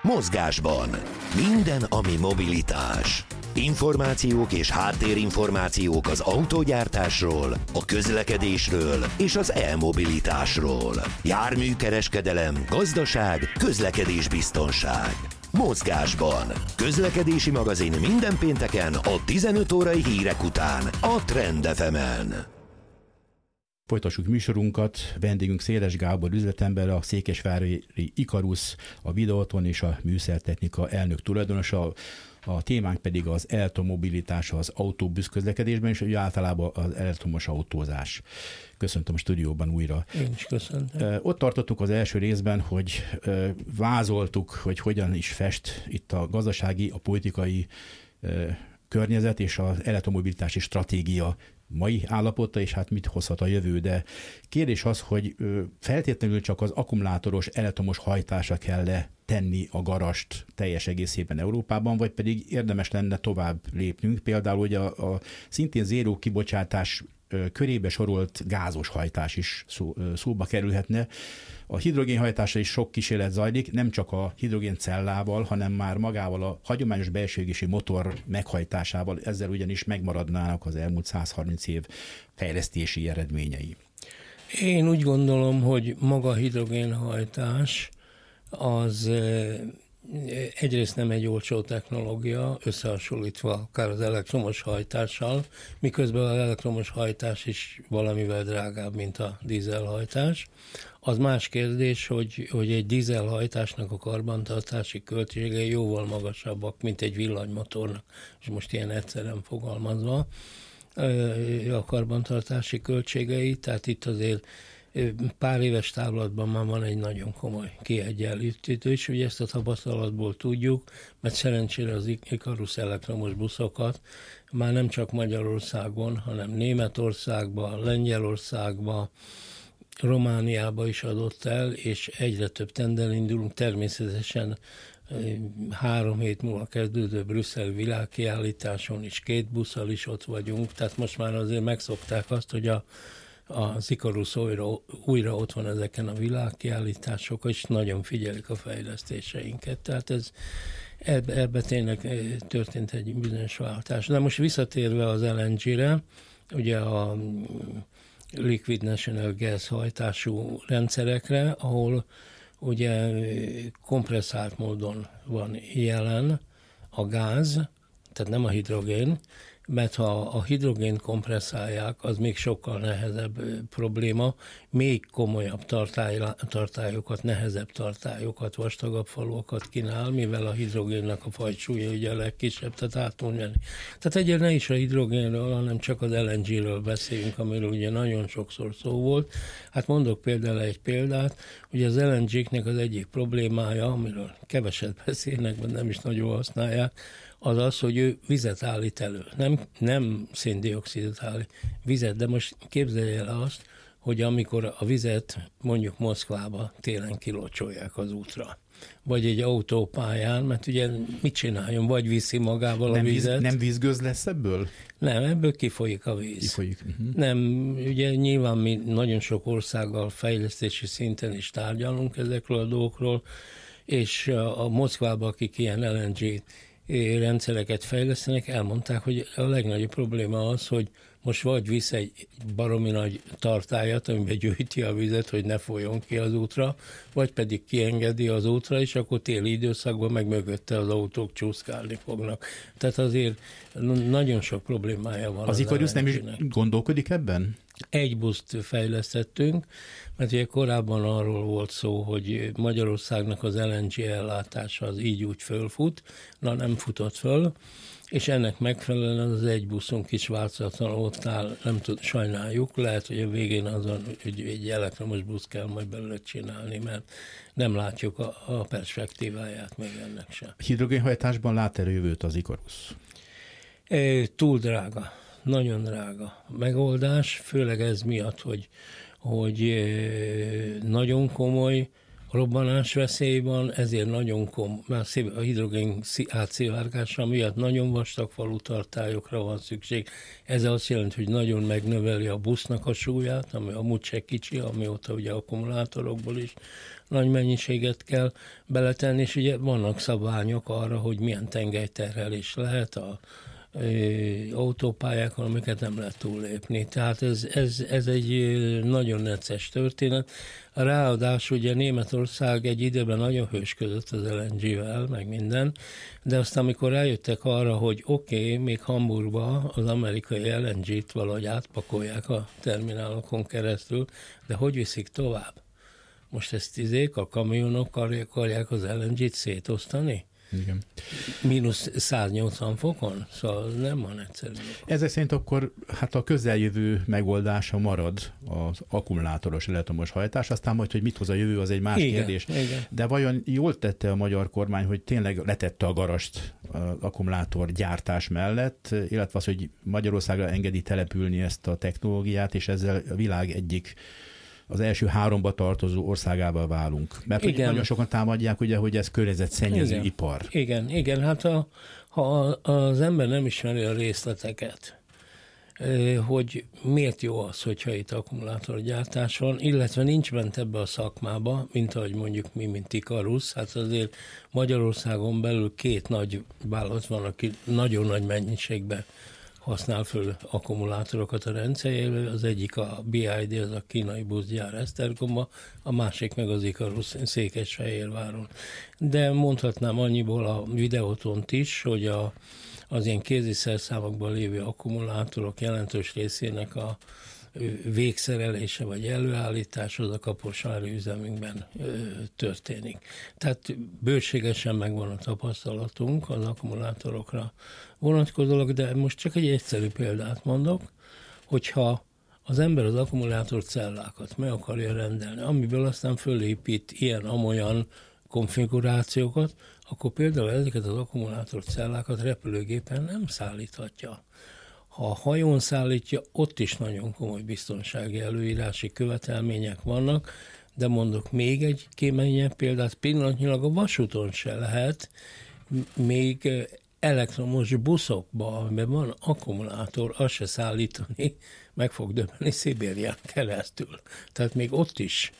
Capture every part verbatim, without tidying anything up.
Mozgásban. Minden, ami mobilitás. Információk és háttérinformációk az autógyártásról, a közlekedésről és az e-mobilitásról. Járműkereskedelem, gazdaság, közlekedésbiztonság. Mozgásban. Közlekedési magazin minden pénteken a tizenöt órai hírek után a Trend ef emen. Folytassuk műsorunkat. Vendégünk Széles Gábor üzletember, a székesvári Ikarus, a Videoton és a Műszertechnika elnök tulajdonosa. A témánk pedig az elektromobilitás az autóbusz közlekedésben, és ugye általában az elektromos autózás. Köszöntöm a stúdióban újra. Én is köszöntöm. Ott tartottuk az első részben, hogy vázoltuk, hogy hogyan is fest itt a gazdasági, a politikai környezet és az elektromobilitási stratégia mai állapota, és hát mit hozhat a jövő, de kérdés az, hogy feltétlenül csak az akkumulátoros elektromos hajtásra kell tenni a garast teljes egészében Európában, vagy pedig érdemes lenne tovább lépnünk, például hogy a, a szintén zéró kibocsátás körébe sorolt gázos hajtás is szó, szóba kerülhetne. A hidrogénhajtásra is sok kísérlet zajlik, nem csak a hidrogéncellával, hanem már magával a hagyományos belső égési motor meghajtásával, ezzel ugyanis megmaradnának az elmúlt száz harminc év fejlesztési eredményei. Én úgy gondolom, hogy maga a hidrogénhajtás az egyrészt nem egy olcsó technológia, összehasonlítva akár az elektromos hajtással, miközben az elektromos hajtás is valamivel drágább, mint a dízelhajtás. Az más kérdés, hogy, hogy egy dízelhajtásnak a karbantartási költségei jóval magasabbak, mint egy villanymotornak, és most ilyen egyszerűen fogalmazva a karbantartási költségei, tehát itt azért pár éves távlatban már van egy nagyon komoly kiegyenlítő, és ugye ezt a tapasztalatból tudjuk, mert szerencsére az Ikarus elektromos buszokat már nem csak Magyarországon, hanem Németországban, Lengyelországban, Romániába is adott el, és egyre több tender indulunk. Természetesen három hét múlva kezdődő brüsszeli világkiállításon is két busszal is ott vagyunk, tehát most már azért megszokták azt, hogy a az Ikarus újra, újra ott van ezeken a világkiállításokon, és nagyon figyelik a fejlesztéseinket. Tehát ez, ebbe, ebbe tényleg történt egy bizonyos váltás. De most visszatérve az el en gé-re, ugye a Liquid National Gas hajtású rendszerekre, ahol ugye kompresszált módon van jelen a gáz, tehát nem a hidrogén, mert ha a hidrogént kompresszálják, az még sokkal nehezebb probléma, még komolyabb tartály, tartályokat, nehezebb tartályokat, vastagabb falukat kínál, mivel a hidrogénnek a fajsúlya ugye a legkisebb, tehát át tud menni. Tehát egyébként ne is a hidrogénről, hanem csak az el en gé-ről beszélünk, amiről ugye nagyon sokszor szó volt. Hát mondok például egy példát, ugye az el en gé-knek az egyik problémája, amiről keveset beszélnek, mert nem is nagyon használják, az az, hogy ő vizet állít elő. Nem, nem széndioxidot állít, vizet, de most képzelj el azt, hogy amikor a vizet mondjuk Moszkvába télen kilocsolják az útra, vagy egy autópályán, mert ugye mit csináljon, vagy viszi magával nem a vizet. Víz, nem vízgőz lesz ebből? Nem, ebből kifolyik a víz. Kifolyik. Uh-huh. Nem, ugye nyilván mi nagyon sok országgal fejlesztési szinten is tárgyalunk ezekről a dolgokról, és a Moszkvában, akik ilyen el en gé rendszereket fejlesztenek, elmondták, hogy a legnagyobb probléma az, hogy most vagy visz egy baromi nagy tartályat, amiben gyűjti a vizet, hogy ne folyjon ki az útra, vagy pedig kiengedi az útra, és akkor téli időszakban meg mögötte az autók csúszkálni fognak. Tehát azért nagyon sok problémája van. Az, az Ikarus nem is gondolkodik ebben? Egy buszt fejlesztettünk, mert ugye korábban arról volt szó, hogy Magyarországnak az el en gé ellátása az így úgy fölfut, na nem futott föl, és ennek megfelelően az egy buszunk is változatlanul ott áll, nem tud, sajnáljuk, lehet, hogy a végén azon, hogy egy elektromos busz kell majd belőle csinálni, mert nem látjuk a, a perspektíváját még ennek sem. Hidrogénhajtásban lát-e jövőt az Ikarus? É, túl drága, nagyon drága megoldás, főleg ez miatt, hogy, hogy nagyon komoly robbanás veszély van, ezért nagyon komoly, a hidrogén átszivárgása miatt nagyon vastag falutartályokra van szükség. Ez azt jelenti, hogy nagyon megnöveli a busznak a súlyát, ami amúgy se kicsi, amióta ugye akkumulátorokból is nagy mennyiséget kell beletenni, és ugye vannak szabványok arra, hogy milyen tengelyterhelés lehet a autópályákon, amiket nem lehet túllépni. Tehát ez, ez, ez egy nagyon necces történet. Ráadásul ugye Németország egy időben nagyon hősködött az el en gé-vel, meg minden, de aztán amikor rájöttek arra, hogy oké, okay, még Hamburgba az amerikai el en gét valahogy átpakolják a terminálokon keresztül, de hogy viszik tovább? Most ezt izék, a kamionok akarják az el en gét szétosztani? Igen. Mínusz száznyolcvan fokon? Szóval nem van egyszerű. Ezek szerint akkor hát a közeljövő megoldása marad az akkumulátoros elektromos hajtás, aztán majd, hogy mit hoz a jövő, az egy más igen, kérdés. Igen. De vajon jól tette a magyar kormány, hogy tényleg letette a garast az akkumulátor gyártás mellett, illetve az, hogy Magyarországra engedi települni ezt a technológiát, és ezzel a világ egyik az első háromba tartozó országával válunk. Mert igen. Nagyon sokan támadják, ugye, hogy ez környezetszennyező igen. ipar. Igen, igen. Hát a, ha az ember nem ismeri a részleteket, hogy miért jó az, hogyha itt akkumulátorgyártás van, illetve nincs bent ebbe a szakmába, mint ahogy mondjuk mi, mint Ikarus, hát azért Magyarországon belül két nagy vállalat van, aki nagyon nagy mennyiségben használ föl akkumulátorokat a rendszerjével, az egyik a bé i dé, az a kínai buszgyár Esztergomba, a másik meg az Ikarus Székesfehérváron. De mondhatnám annyiból a videótont is, hogy a, az ilyen kéziszerszámokban lévő akkumulátorok jelentős részének a végszerelése vagy előállítás az a Kaposvári üzemünkben történik. Tehát bőségesen megvan a tapasztalatunk az akkumulátorokra vonatkozólag, de most csak egy egyszerű példát mondok, hogyha az ember az akkumulátor cellákat meg akarja rendelni, amiből aztán fölépít ilyen-amolyan konfigurációkat, akkor például ezeket az akkumulátor cellákat repülőgépen nem szállíthatja. Ha a hajón szállítja, ott is nagyon komoly biztonsági előírási követelmények vannak, de mondok még egy keményebb példát, pillanatnyilag a vasúton se lehet, még elektromos buszokba, amiben van akkumulátor, azt se szállítani, meg fog döbbenni Szibérián keresztül. Tehát még ott is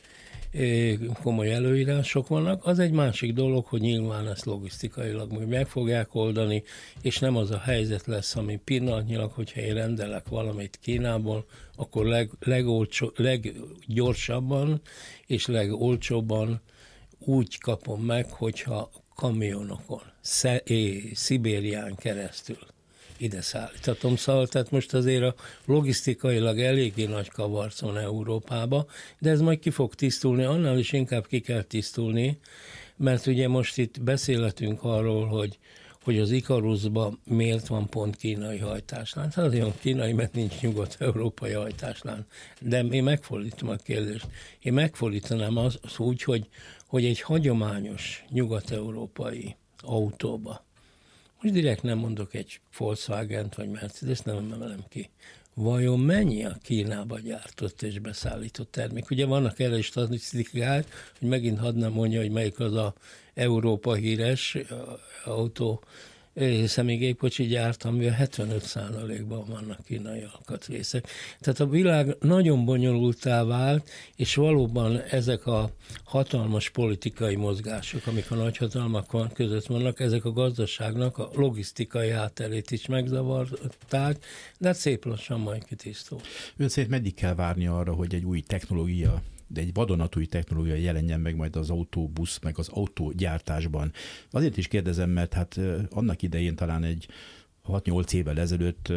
komoly előírások vannak. Az egy másik dolog, hogy nyilván ezt logisztikailag majd meg fogják oldani, és nem az a helyzet lesz, ami pillanatnyilag, hogyha én rendelek valamit Kínából, akkor leg, legolcsó, leggyorsabban és legolcsóbban úgy kapom meg, hogyha kamionokon, Szibérián keresztül ide szállítatom. Szóval, tehát most azért a logisztikailag eléggé nagy kavarc van Európába, de ez majd ki fog tisztulni, annál is inkább ki kell tisztulni, mert ugye most itt beszélhetünk arról, hogy, hogy az Ikarusban miért van pont kínai hajtáslán. Hát azért van kínai, mert nincs nyugat-európai hajtáslán. De én megfordítom a kérdést. Én megfordítanám az, az úgy, hogy, hogy egy hagyományos nyugat-európai autóba, most direkt nem mondok egy Volkswagent vagy Mercedes, nem emelem ki. Vajon mennyi a Kínába gyártott és beszállított termék? Ugye vannak erre is statisztikák, hogy megint hadd nem mondja, hogy melyik az a Európa híres autó személygépkocsi gyárt, amivel hetvenöt százalékban vannak kínai alkatrészek. Tehát a világ nagyon bonyolultá vált, és valóban ezek a hatalmas politikai mozgások, amik a nagyhatalmak között vannak, ezek a gazdaságnak a logisztikai hátterét is megzavarták, de hát szép lassan majd kitisztul. Ön szerint meddig kell várni arra, hogy egy új technológia, de egy vadonatúj technológia jelenjen meg majd az autóbusz, meg az autógyártásban. Azért is kérdezem, mert hát annak idején talán egy hat-nyolc évvel ezelőtt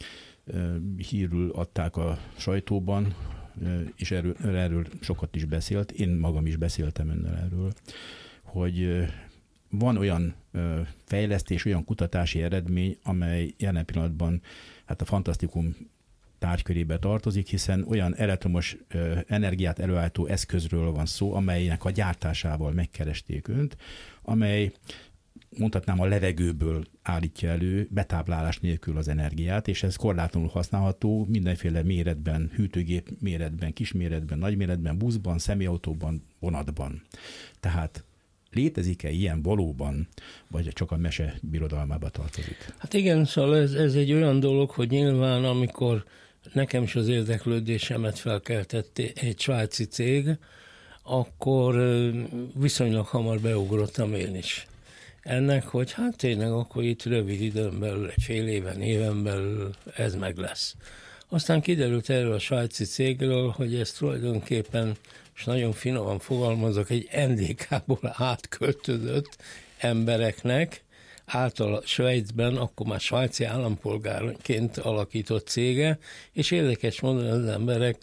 hírül adták a sajtóban, és erről, erről sokat is beszélt, én magam is beszéltem önnel erről, hogy van olyan fejlesztés, olyan kutatási eredmény, amely jelen pillanatban hát a fantasztikum tárgykörébe tartozik, hiszen olyan elektromos ö, energiát előállító eszközről van szó, amelynek a gyártásával megkeresték önt, amely mondhatnám a levegőből állítja elő betáplálás nélkül az energiát, és ez korlátlanul használható mindenféle méretben, hűtőgép méretben, kisméretben, nagyméretben, buszban, személyautóban, vonatban. Tehát létezik-e ilyen valóban, vagy csak a mese birodalmába tartozik? Hát igen, szóval ez, ez egy olyan dolog, hogy nyilván amikor nekem is az érdeklődésemet felkeltette egy svájci cég, akkor viszonylag hamar beugrottam én is. Ennek, hogy hát tényleg akkor itt rövid időn belül, egy fél éven, éven belül ez meg lesz. Aztán kiderült erről a svájci cégről, hogy ez tulajdonképpen, és nagyon finoman fogalmazok, egy en dé ká-ból átköltözött embereknek, által Svájcben, akkor már svájci állampolgárként alakított cége, és érdekes módon az emberek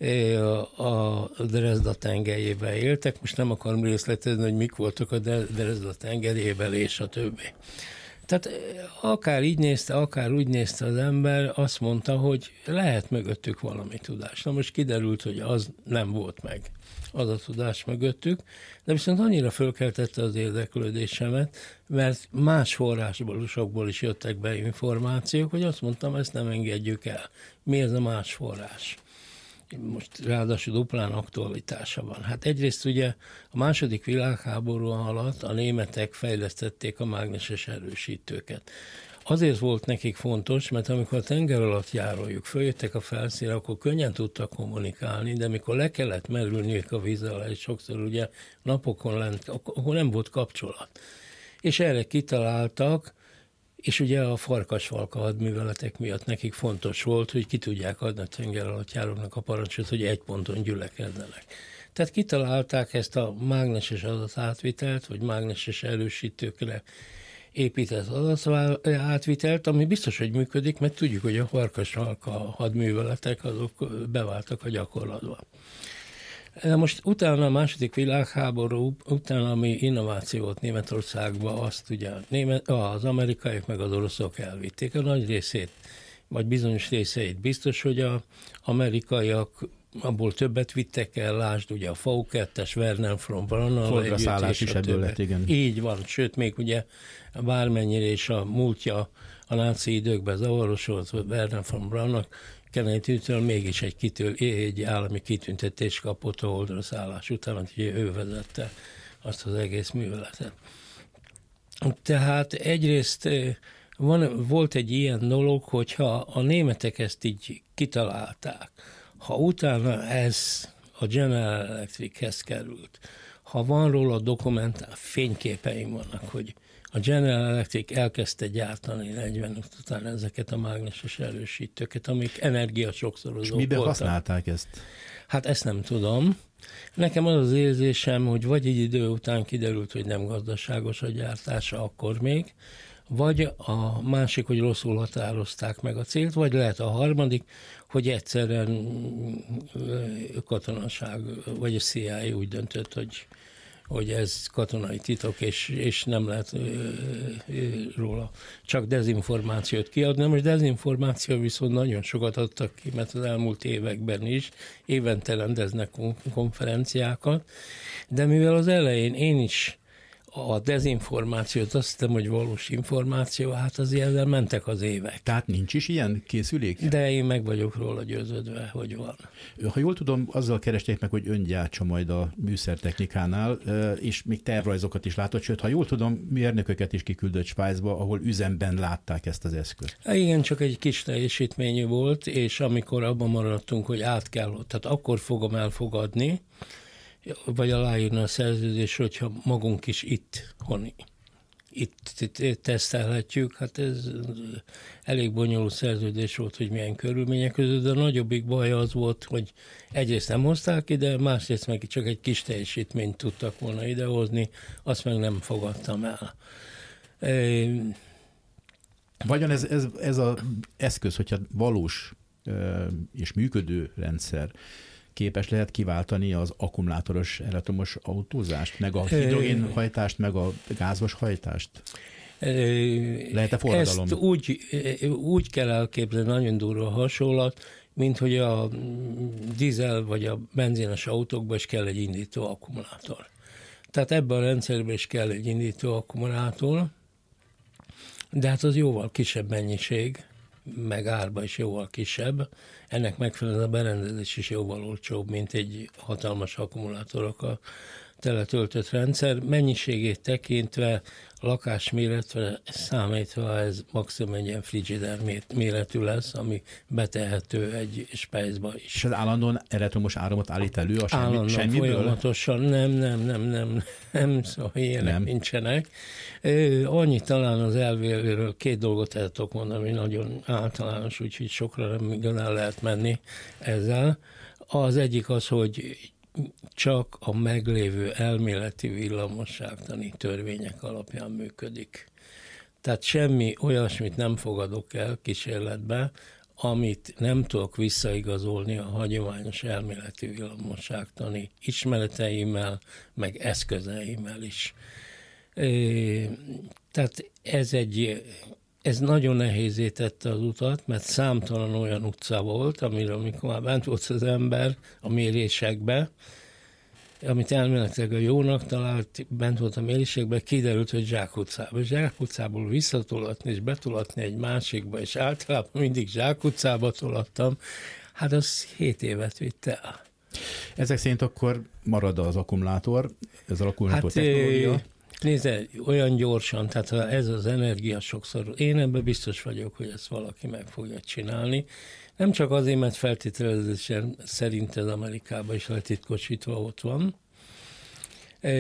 a Dresda tengelyében éltek, most nem akarom részletezni, hogy mik voltak a Dresda tengelyében, és a többi. Tehát akár így nézte, akár úgy nézte az ember, azt mondta, hogy lehet mögöttük valami tudás. Na most kiderült, hogy az nem volt meg, az a tudás mögöttük, de viszont annyira fölkeltette az érdeklődésemet, mert más forrásból, sokból is jöttek be információk, hogy azt mondtam, ezt nem engedjük el. Mi ez a más forrás? Most ráadásul duplán aktualitása van. Hát egyrészt ugye a második világháború alatt a németek fejlesztették a mágneses erősítőket. Azért volt nekik fontos, mert amikor a tenger alatt jároljuk, följöttek a felszínre, akkor könnyen tudtak kommunikálni, de amikor le kellett merülniük a víz alá, és sokszor ugye napokon lent, akkor nem volt kapcsolat. És erre kitaláltak, és ugye a farkasfalka hadműveletek miatt nekik fontos volt, hogy ki tudják adni a tenger alatt járóknak a parancsot, hogy egy ponton gyülekezzenek. Tehát kitalálták ezt a mágneses adatátvitelt, vagy mágneses erősítőkre épített adatátvitelt, ami biztos, hogy működik, mert tudjuk, hogy a farkasfalka hadműveletek azok beváltak a gyakorlatban. Most utána a második világháború, utána ami innováció volt Németországban, azt ugye az amerikaiak meg az oroszok elvitték a nagy részét, vagy bizonyos részeit. Biztos, hogy az amerikaiak abból többet vittek el, lásd ugye a V kettes, Wernher von Braunal Holdra szállás is ebből lett, igen. Így van, sőt még ugye bármennyire is a múltja a náci időkben zavaros volt, Wernher von Braunnak, Kennedy-től mégis egy, kitől, egy állami kitüntetés kapott a holdra szállás után, hogy ő vezette azt az egész műveletet. Tehát egyrészt van, volt egy ilyen dolog, hogyha a németek ezt így kitalálták, ha utána ez a General Electrichez került, ha van róla dokumentál, fényképeim vannak, hogy a General Electric elkezdte gyártani negyven után ezeket a mágneses erősítőket, amik energiasokszorozók voltak. És miben használták ezt? Hát ezt nem tudom. Nekem az az érzésem, hogy vagy egy idő után kiderült, hogy nem gazdaságos a gyártása akkor még, vagy a másik, hogy rosszul határozták meg a célt, vagy lehet a harmadik, hogy egyszerűen katonaság, vagy a C I A úgy döntött, hogy hogy ez katonai titok, és, és nem lehet ö, ö, róla csak dezinformációt kiadni. Most dezinformáció viszont nagyon sokat adtak ki, mert az elmúlt években is évente rendeznek konferenciákat, de mivel az elején én is a dezinformációt azt hiszem, hogy valós információ, hát az ezzel mentek az évek. Tehát nincs is ilyen készülék? De én meg vagyok róla győződve, hogy van. Ha jól tudom, azzal keresték meg, hogy ön gyártsa majd a műszertechnikánál, és még tervrajzokat is látott, sőt, ha jól tudom, mérnököket is kiküldött Svájcba, ahol üzemben látták ezt az eszközt. Igen, csak egy kis teljesítményű volt, és amikor abban maradtunk, hogy át kell, tehát akkor fogom elfogadni, vagy aláírni a szerződés, hogyha magunk is itt, honi, itt, itt tesztelhetjük. Hát ez elég bonyolult szerződés volt, hogy milyen körülmények között, de a nagyobbik baj az volt, hogy egyrészt nem hozták ide, másrészt meg csak egy kis teljesítményt tudtak volna idehozni, azt meg nem fogadtam el. Vajon ez, ez, ez az eszköz, hogyha valós és működő rendszer, képes lehet kiváltani az akkumulátoros elektromos autózást, meg a hidrogénhajtást, meg a gázos hajtást? Lehet-e forradalom? Ezt úgy, úgy kell elképzelni, nagyon durva hasonlat, mint hogy a dízel vagy a benzines autókban is kell egy indító akkumulátor. Tehát ebben a rendszerben is kell egy indító akkumulátor, de hát az jóval kisebb mennyiség, meg árba is jóval kisebb. Ennek megfelelően a berendezés is jóval olcsóbb, mint egy hatalmas akkumulátorokkal teletöltött rendszer, mennyiségét tekintve, lakásméretre számítva ez maximum egy ilyen frigider méretű lesz, ami betehető egy spejzba is. És az állandóan elektromos áramot állít elő a semmi, állandóan, semmiből? folyamatosan, nem, nem, nem, nem, nem, szóval ilyenek nem. nincsenek. Annyi talán az elvéről két dolgot el tudok mondani, ami nagyon általános, úgyhogy sokra nem igazán lehet menni ezzel. Az egyik az, hogy csak a meglévő elméleti villamosságtani törvények alapján működik. Tehát semmi olyasmit nem fogadok el kísérletbe, amit nem tudok visszaigazolni a hagyományos elméleti villamosságtani ismereteimmel, meg eszközeimmel is. Tehát ez egy... Ez nagyon nehézé tette az utat, mert számtalan olyan utca volt, amire amikor már bent volt az ember a mérésekbe, amit elméletileg a jónak talált, bent volt a mérésekbe, kiderült, hogy zsákutcába. Zsákutcából visszatolatni és betolatni egy másikba, és általában mindig zsákutcába tolattam, hát az hét évet vitte el. Ezek szerint akkor marad az akkumulátor, ez az akkumulátor hát, technológia? Nézze, olyan gyorsan, tehát ha ez az energia sokszor, én ebben biztos vagyok, hogy ezt valaki meg fogja csinálni. Nem csak azért, mert feltételezésen szerint ez Amerikában is letitkosítva ott van, e,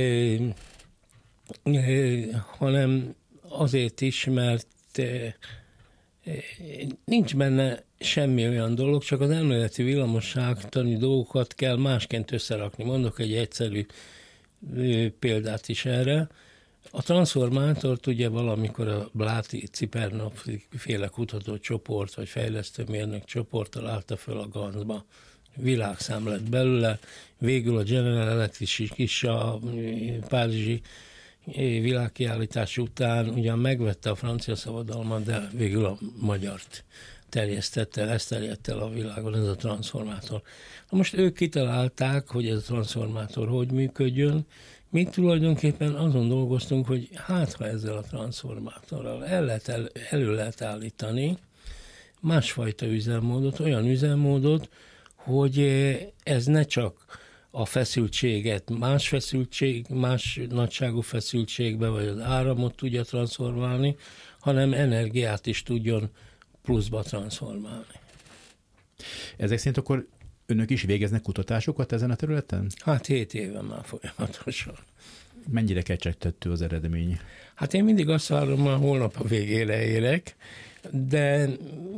e, hanem azért is, mert e, nincs benne semmi olyan dolog, csak az elméleti villamosságtani dolgokat kell másként összerakni. Mondok egy egyszerű példát is erre. A transformátort ugye valamikor a Bláti Cipernov féle kutatócsoport vagy fejlesztőmérnök csoport találta föl a Ganzba. Világszám lett belőle, végül a General Electric is a párizsi világkiállítás után ugyan megvette a francia szabadalmat, de végül a magyart terjesztette el, ezt terjedt el a világon, ez a transformátor. Na most ők kitalálták, hogy ez a transformátor hogy működjön. Mi tulajdonképpen azon dolgoztunk, hogy hát ha ezzel a transformátorral el lehet, el, elő lehet állítani másfajta üzemmódot, olyan üzemmódot, hogy ez ne csak a feszültséget más feszültség, más nagyságú feszültségbe, vagy az áramot tudja transformálni, hanem energiát is tudjon pluszba transformálni. Ezek szerint akkor önök is végeznek kutatásokat ezen a területen? Hát hét éve már folyamatosan. Mennyire kecsegtető az eredmény? Hát én mindig azt várom, hogy holnap a végére érek, de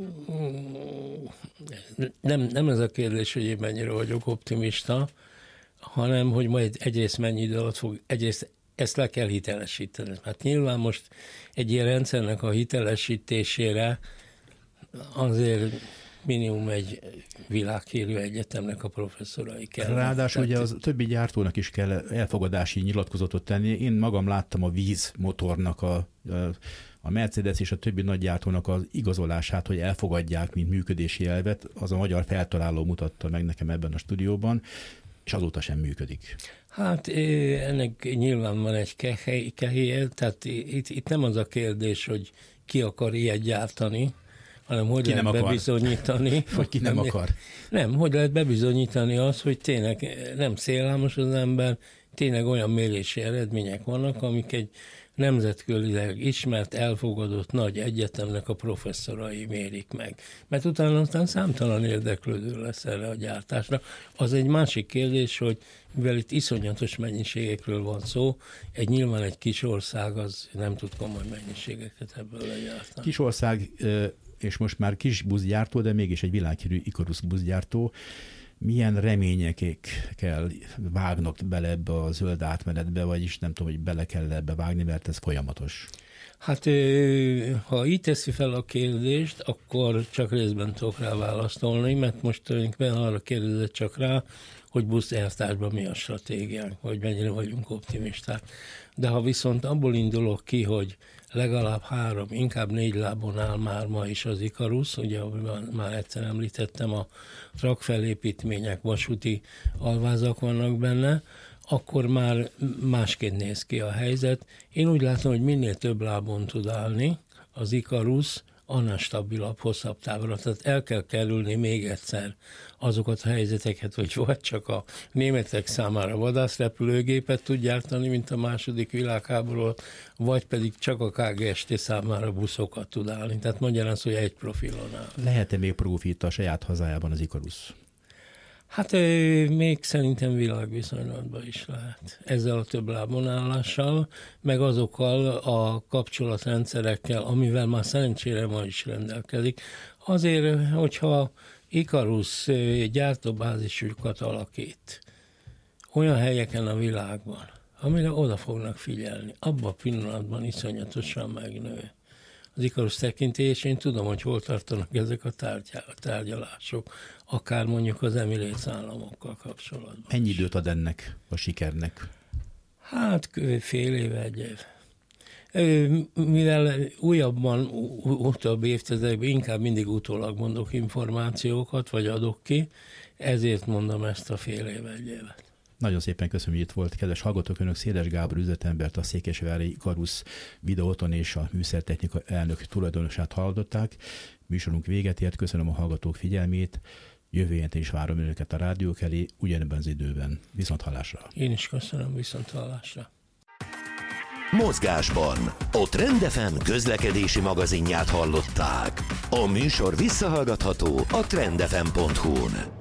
nem, nem ez a kérdés, hogy én mennyire vagyok optimista, hanem hogy majd egyrészt mennyi idő alatt fog, egyrészt ezt le kell hitelesíteni. Hát nyilván most egy ilyen rendszernek a hitelesítésére azért minimum egy világhírű egyetemnek a professzorai kell. Ráadásul ugye az többi gyártónak is kell elfogadási nyilatkozatot tenni. Én magam láttam a vízmotornak, a, a Mercedes és a többi nagy gyártónak az igazolását, hogy elfogadják, mint működési elvet. Az a magyar feltaláló mutatta meg nekem ebben a stúdióban, és azóta sem működik. Hát ennek nyilván van egy kehéje, tehát itt, itt nem az a kérdés, hogy ki akar ilyet gyártani, hanem hogy ki lehet bebizonyítani. Vagy ki nem, nem akar. Nem, hogy lehet bebizonyítani azt, hogy tényleg nem szélhámos az ember, tényleg olyan mérési eredmények vannak, amik egy nemzetközileg ismert, elfogadott nagy egyetemnek a professzorai mérik meg. Mert utána aztán számtalan érdeklődő lesz erre a gyártásra. Az egy másik kérdés, hogy mivel itt iszonyatos mennyiségekről van szó, egy nyilván egy kis ország az nem tud komoly mennyiségeket ebből legyártani. Kis ország, és most már kis buszgyártó, de mégis egy világhírű Ikarus buszgyártó. Milyen reményekkel vágnak bele ebbe a zöld átmenetbe, vagyis nem tudom, hogy bele kell ebbe vágni, mert ez folyamatos. Hát ha így teszi fel a kérdést, akkor csak részben tudok rá válaszolni, mert most tulajdonképpen arra kérdezett csak rá, hogy buszgyártásban mi a stratégiánk, hogy mennyire vagyunk optimisták. De ha viszont abból indulok ki, hogy legalább három, inkább négy lábon áll már ma is az Ikarus, ugye már egyszer említettem, a trakfelépítmények, vasúti alvázak vannak benne, akkor már másként néz ki a helyzet. Én úgy látom, hogy minél több lábon tud állni az Ikarus, annál stabilabb, hosszabb távra. Tehát el kell kerülni még egyszer azokat a helyzeteket, hogy vagy csak a németek számára vadászrepülőgépet tud gyártani, mint a második világháború, vagy pedig csak a ká gé es té számára buszokat tud állni. Tehát magyarán szó, hogy egy profilon áll. Lehet-e még profit a saját hazájában az Ikarus? Hát még szerintem világviszonylatban is lehet. Ezzel a több lábonállással, meg azokkal a kapcsolatrendszerekkel, amivel már szerencsére ma is rendelkezik. Azért, hogyha Ikarus gyártóbázisukat alakít olyan helyeken a világban, amire oda fognak figyelni, abban a pillanatban iszonyatosan megnő az Ikarus tekintély, és én tudom, hogy hol tartanak ezek a tárgyalások, akár mondjuk az Emirétsz államokkal kapcsolatban. Mennyi időt ad ennek a sikernek? Hát fél éve, egy év. Mivel újabban, utóbbi évtizedekben inkább mindig utólag mondok információkat, vagy adok ki, ezért mondom ezt a fél éve, egy évet. Nagyon szépen köszönöm, hogy itt volt. Kedves hallgatók, önök Széles Gábor üzletembert, a Székesfehérvári Ikarus Videóton és a Műszertechnika elnök tulajdonosát hallották. Műsorunk véget ért, köszönöm a hallgatók figyelmét. Jövő héten is várom önöket a rádiók elé, ugyanebben az időben. Viszont hallásra. Én is köszönöm, viszont hallásra. Mozgásban a Trend ef em közlekedési magazinját hallották. A műsor visszahallgatható a trend f m pont hu-n.